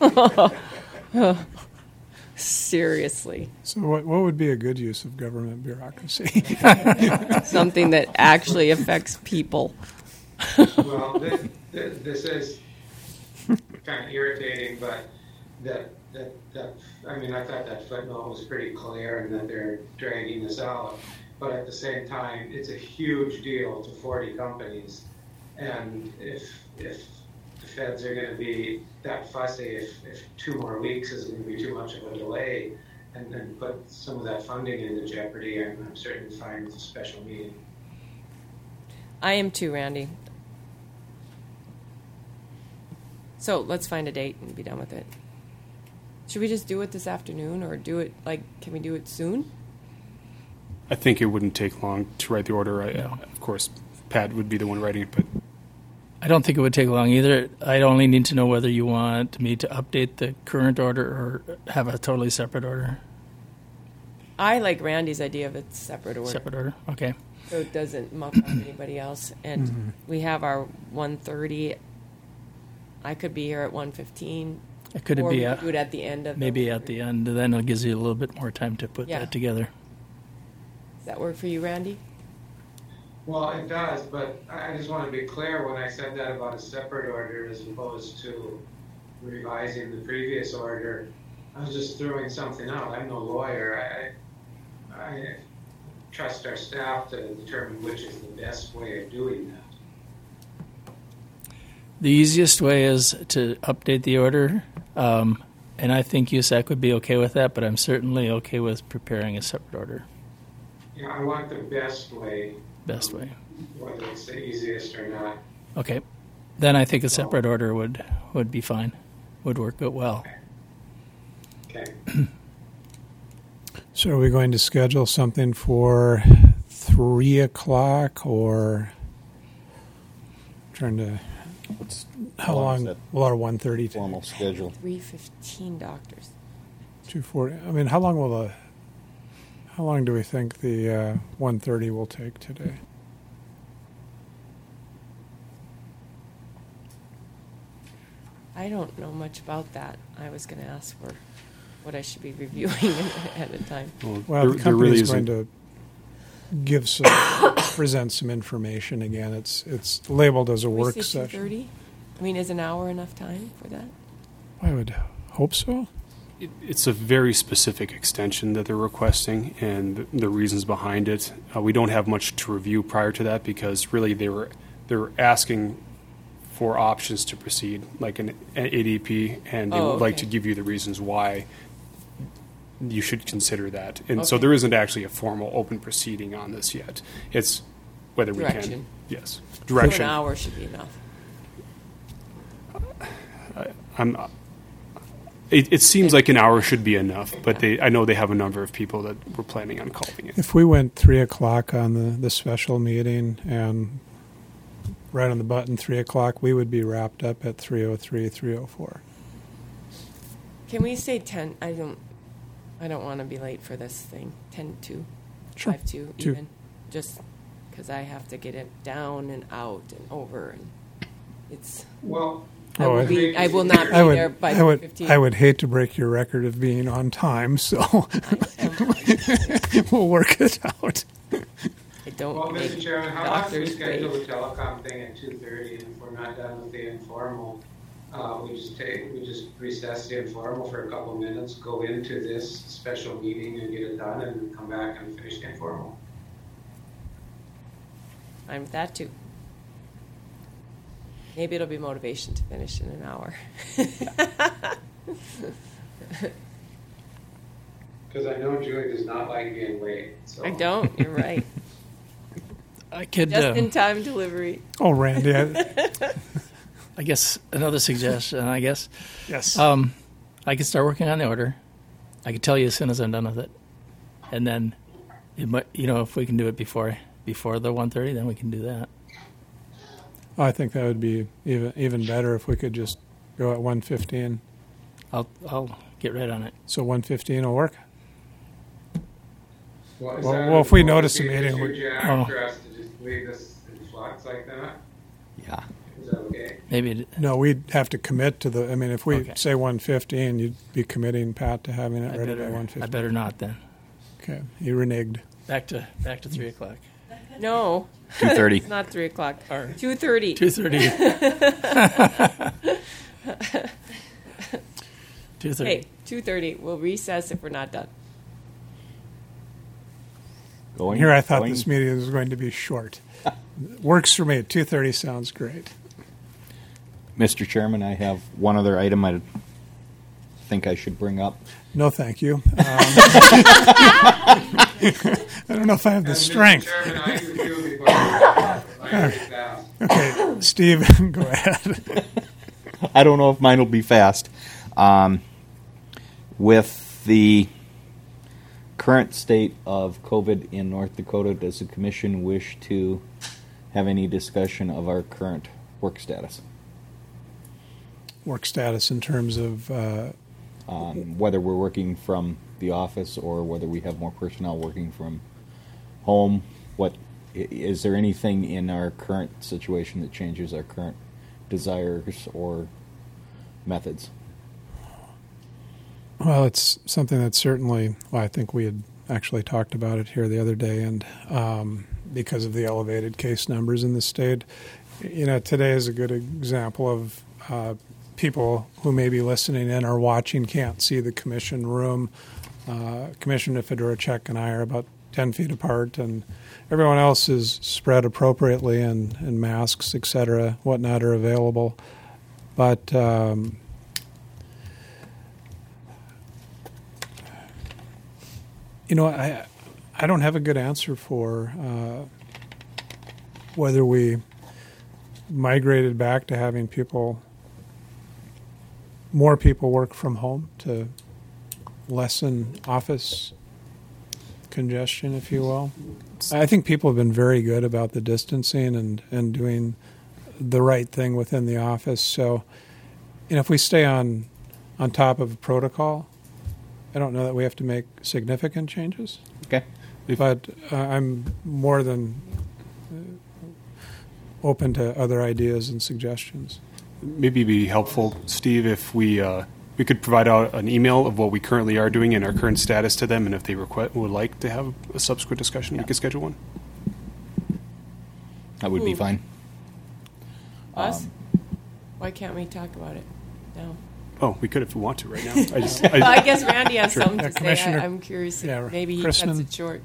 Speaker 2: Seriously.
Speaker 1: So, what what would be a good use of government bureaucracy?
Speaker 2: Something that actually affects people.
Speaker 4: Well, this, this, this is kind of irritating, but that, that, that, I mean, I thought that footnote was pretty clear and that they're dragging this out. But at the same time, it's a huge deal to forty companies. And if, if the feds are going to be that fussy, if, if two more weeks is going to be too much of a delay and, and put some of that funding into jeopardy, I'm, I'm certainly fine with a special meeting.
Speaker 2: I am too, Randy. So let's find a date and be done with it. Should we just do it this afternoon, or do it, like, can we do it soon?
Speaker 7: I think it wouldn't take long to write the order. I,
Speaker 8: No.
Speaker 7: Of course, Pat would be the one writing it, but
Speaker 8: I don't think it would take long either. I only need to know whether you want me to update the current order or have a totally separate order.
Speaker 2: I like Randy's idea of a separate order,
Speaker 8: Separate order, okay.
Speaker 2: so it doesn't muck up anybody else. And
Speaker 1: Mm-hmm.
Speaker 2: we have our one thirty. I could be here at one fifteen.
Speaker 8: Could it
Speaker 2: or
Speaker 8: be
Speaker 2: we
Speaker 8: a,
Speaker 2: could do it at the end of
Speaker 8: maybe
Speaker 2: the
Speaker 8: at the end? Then it gives you a little bit more time to put
Speaker 2: Yeah.
Speaker 8: that together.
Speaker 2: Does that work for you, Randy?
Speaker 4: Well, it does, but I I just want to be clear when I said that about a separate order as opposed to revising the previous order. I was just throwing something out. I'm no lawyer. I, I trust our staff to determine which is the best way of doing that.
Speaker 8: The easiest way is to update the order, um, and I think U S A C would be okay with that, but I'm certainly okay with preparing a separate order.
Speaker 4: Yeah, I want the best way,
Speaker 8: Best way.
Speaker 4: whether it's the easiest or not.
Speaker 8: Okay. Then I think a separate order would, would be fine, would work out well.
Speaker 4: Okay.
Speaker 1: So are we going to schedule something for three o'clock or trying to,
Speaker 3: What's
Speaker 1: how
Speaker 3: long
Speaker 1: long,
Speaker 3: is that
Speaker 1: well, our one thirty to
Speaker 3: formal schedule?
Speaker 2: three fifteen doctors.
Speaker 1: two forty? I mean, how long will the, how long do we think the uh, one thirty will take today?
Speaker 2: I don't know much about that. I was going to ask for what I should be reviewing ahead of time.
Speaker 7: well,
Speaker 1: Well,
Speaker 7: there,
Speaker 1: the
Speaker 7: there really
Speaker 1: company's going
Speaker 7: isn't.
Speaker 1: to give some, present some information again. It's it's labeled as a
Speaker 2: Can we
Speaker 1: work
Speaker 2: say two
Speaker 1: session.
Speaker 2: thirty? I mean, is an hour enough time for that?
Speaker 1: I would hope so.
Speaker 7: It, it's a very specific extension that they're requesting, and the, the reasons behind it. Uh, we don't have much to review prior to that because really they were they're asking for options to proceed, like an A D P, and they
Speaker 2: Oh,
Speaker 7: would like
Speaker 2: okay.
Speaker 7: to give you the reasons why you should consider that. And so
Speaker 2: Okay.
Speaker 7: there isn't actually a formal open proceeding on this yet. It's whether we
Speaker 2: Direction.
Speaker 7: can. Yes,
Speaker 2: So
Speaker 7: direction.
Speaker 2: an hour should be enough.
Speaker 7: I'm. It, it seems like an hour should be enough, but they. I know they have a number of people that were planning on calling it.
Speaker 1: If we went three o'clock on the, the special meeting and right on the button three o'clock, we would be wrapped up at three oh three, three oh four.
Speaker 2: Can we say ten? I don't. I don't want to be late for this thing. Ten to
Speaker 1: Sure.
Speaker 2: five to
Speaker 1: Two.
Speaker 2: even, just because I have to get it down and out and over, and it's.
Speaker 4: Well,
Speaker 2: I
Speaker 1: Oh,
Speaker 2: will
Speaker 1: I-
Speaker 2: be. I will not be
Speaker 1: I would,
Speaker 2: there by
Speaker 1: I would,
Speaker 2: fifteen.
Speaker 1: I would hate to break your record of being on time, so we'll work it out.
Speaker 2: I don't.
Speaker 4: well,
Speaker 2: make
Speaker 4: Mister Chairman, how about we
Speaker 2: doctors
Speaker 4: schedule
Speaker 2: wait.
Speaker 4: the telecom thing at two thirty, and if we're not done with the informal, uh, we just take, we just recess the informal for a couple of minutes, go into this special meeting and get it done, and then come back and finish the informal.
Speaker 2: I'm with that too. Maybe it'll be motivation to finish in an hour.
Speaker 4: Because I know Julie does not like being late, so.
Speaker 2: I don't. You're right.
Speaker 8: I could,
Speaker 2: Just
Speaker 8: uh,
Speaker 2: in time delivery.
Speaker 1: Oh, Randy, I,
Speaker 8: I guess another suggestion, I guess.
Speaker 1: yes.
Speaker 8: Um, I could start working on the order. I could tell you as soon as I'm done with it. And then, it might, you know, if we can do it before before the one thirty, then we can do that.
Speaker 1: I think that would be even even better if we could just go at one fifteen.
Speaker 8: I'll I'll get right on it.
Speaker 1: So one fifteen will work?
Speaker 4: Well, is
Speaker 1: Well-
Speaker 4: that
Speaker 1: well, if we
Speaker 4: a-
Speaker 1: notice a
Speaker 4: would it be
Speaker 1: meeting,
Speaker 4: an
Speaker 1: we-
Speaker 4: issue, Jack,
Speaker 8: Oh.
Speaker 4: for us to just leave this in flux like that?
Speaker 3: Yeah.
Speaker 4: Is that okay?
Speaker 8: Maybe it,
Speaker 1: No, we'd have to commit to the, I mean, if we
Speaker 8: Okay.
Speaker 1: say one fifteen, you'd be committing, Pat, to having it
Speaker 8: I
Speaker 1: ready by
Speaker 8: better
Speaker 1: one
Speaker 8: I
Speaker 1: fifteen.
Speaker 8: better not then.
Speaker 1: Okay, you reneged.
Speaker 8: Back to back to three o'clock.
Speaker 2: No,
Speaker 3: Two thirty.
Speaker 2: it's not three o'clock.
Speaker 8: Or
Speaker 2: Two thirty.
Speaker 8: two thirty. two thirty.
Speaker 2: Hey, two thirty. We'll recess if we're not done.
Speaker 3: Going,
Speaker 1: Here I thought
Speaker 3: going.
Speaker 1: this meeting was going to be short. Works for me. two thirty sounds great.
Speaker 3: Mister Chairman, I have one other item I think I should bring up.
Speaker 1: No, thank you. Um, I don't know if I have the
Speaker 4: And
Speaker 1: strength.
Speaker 4: Mister Chairman, I do too before I get fast.
Speaker 1: Okay, Steve, go ahead.
Speaker 3: I don't know if mine will be fast. Um, with the current state of COVID in North Dakota, does the commission wish to have any discussion of our current work status?
Speaker 1: Work status in terms of uh,
Speaker 3: Um, whether we're working from the office or whether we have more personnel working from home. What i- is there anything in our current situation that changes our current desires or methods?
Speaker 1: well, it's something that certainly. Well, I think we had actually talked about it here the other day, and um, because of the elevated case numbers in the state, you know, today is a good example of. Uh, people who may be listening in or watching can't see the commission room. Uh, Commissioner Fedorchak and I are about ten feet apart, and everyone else is spread appropriately, and, and masks, et cetera, whatnot are available. But um, you know, I I don't have a good answer for uh, whether we migrated back to having people. More people work from home to lessen office congestion, if you will. I think people have been very good about the distancing and, and doing the right thing within the office. So, you know, if we stay on on top of protocol, I don't know that we have to make significant changes.
Speaker 3: Okay.
Speaker 1: But uh, I'm more than uh, open to other ideas and suggestions.
Speaker 7: Maybe it'd be helpful, Steve, if we uh, we could provide out an email of what we currently are doing and our current status to them, and if they request, would like to have a subsequent discussion,
Speaker 3: Yeah.
Speaker 7: we could schedule one.
Speaker 3: That would be
Speaker 2: Ooh.
Speaker 3: fine.
Speaker 2: Us?
Speaker 3: Um,
Speaker 2: Why can't we talk about it now?
Speaker 7: Oh, we could if we want to right now. I just, I,
Speaker 2: Well, I guess Randy has
Speaker 7: Sure.
Speaker 2: something
Speaker 1: Yeah,
Speaker 2: to say.
Speaker 1: Commissioner-
Speaker 2: I, I'm curious. If
Speaker 1: yeah,
Speaker 2: maybe he cuts
Speaker 1: Chrisman.
Speaker 2: it short.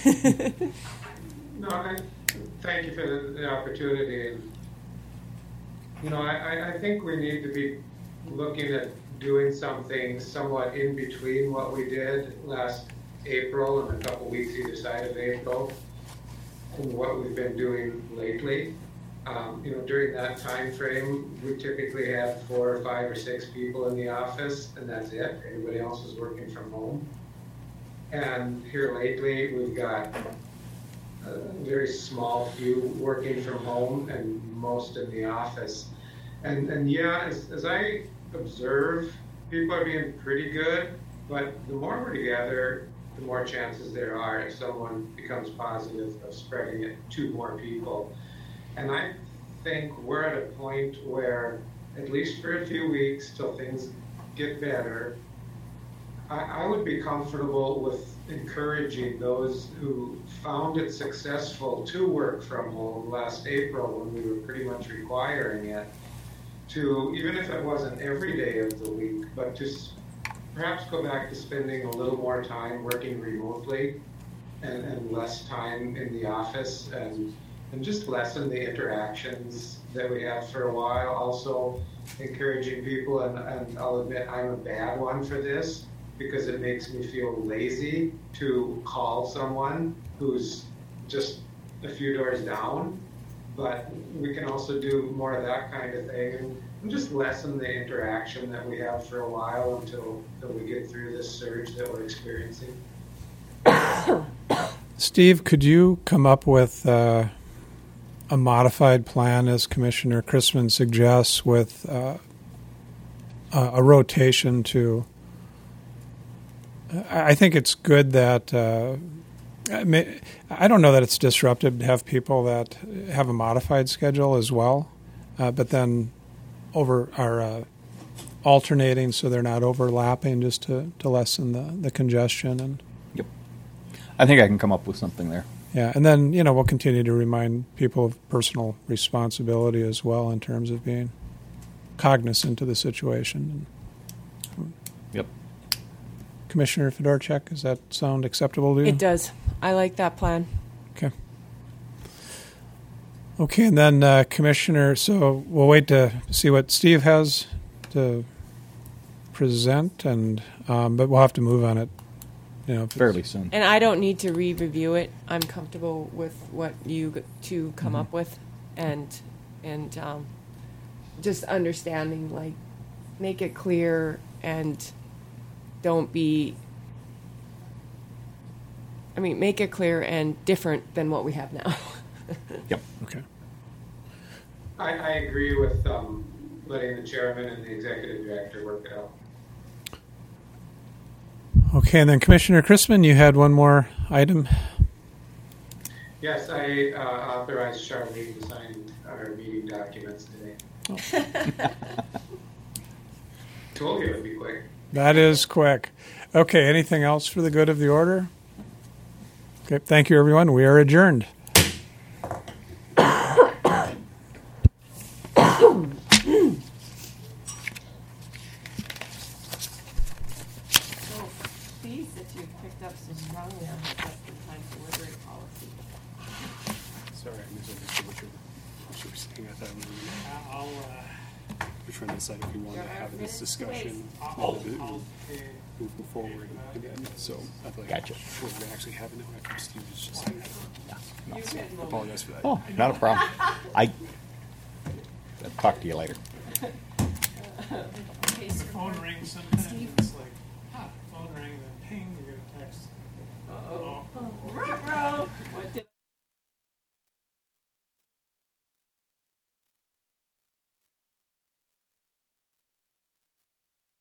Speaker 4: No, I, thank you for the, the opportunity. And, you know, I, I- I think we need to be looking at doing something somewhat in between what we did last April and a couple weeks either side of April and what we've been doing lately. Um, you know, during that time frame, we typically had four or five or six people in the office, and that's it. Everybody else is working from home. And here lately, we've got a very small few working from home and most in the office. And and yeah, as, as I observe, people are being pretty good, but the more we're together, the more chances there are if someone becomes positive of spreading it to more people. And I think we're at a point where, at least for a few weeks till things get better, I, I would be comfortable with encouraging those who found it successful to work from home last April when we were pretty much requiring it, to, even if it wasn't every day of the week, but just perhaps go back to spending a little more time working remotely and, and less time in the office, and and just lessen the interactions that we have for a while. Also encouraging people, and, and I'll admit I'm a bad one for this because it makes me feel lazy to call someone who's just a few doors down, but we can also do more of that kind of thing and, and just lessen the interaction that we have for a while until, until we get through this surge that we're experiencing.
Speaker 1: Steve, could you come up with uh, a modified plan, as Commissioner Chrisman suggests, with uh, a, a rotation to? I think it's good that uh, I, may, I don't know that it's disruptive to have people that have a modified schedule as well, uh, but then over are uh, alternating so they're not overlapping, just to, to lessen the, the congestion. And
Speaker 3: Yep. I think I can come up with something there.
Speaker 1: yeah, and then, you know, we'll continue to remind people of personal responsibility as well in terms of being cognizant of the situation.
Speaker 3: Yep.
Speaker 1: Commissioner Fedorchak, does that sound acceptable to you?
Speaker 2: It does. I like that plan.
Speaker 1: Okay. Okay, and then uh, Commissioner, so we'll wait to see what Steve has to present, and um, but we'll have to move on it, you know,
Speaker 3: Fairly soon.
Speaker 2: And I don't need to re-review it. I'm comfortable with what you g- two come
Speaker 3: Mm-hmm.
Speaker 2: up with, and and um, just understanding, like, make it clear and don't be. I mean, make it clear and different than what we have now.
Speaker 3: Yep.
Speaker 1: Okay.
Speaker 4: I, I agree with um, letting the chairman and the executive director work it out.
Speaker 1: Okay, and then Commissioner Chrisman, you had one more item.
Speaker 4: Yes, I uh, authorized Charlene to sign our meeting documents today. Told you it would be quick.
Speaker 1: That is quick. Okay, anything else for the good of the order? Okay, thank you, everyone. We are adjourned.
Speaker 2: These that you picked up so strongly on the just-in-time delivery policy.
Speaker 7: Sorry, I misunderstood what you what you were saying. I thought we were
Speaker 1: I'll, uh,
Speaker 7: we're trying to decide if we want to
Speaker 2: You're
Speaker 7: have this
Speaker 2: minutes
Speaker 7: discussion
Speaker 1: I'll,
Speaker 7: of it
Speaker 1: I'll,
Speaker 7: moving forward again. So I thought
Speaker 3: Gotcha.
Speaker 7: we're going to actually have it now after Steve was just saying that.
Speaker 2: You can
Speaker 7: I apologize for that.
Speaker 3: Oh, not a problem. I. I'll talk to you later.
Speaker 1: phone rings sometimes.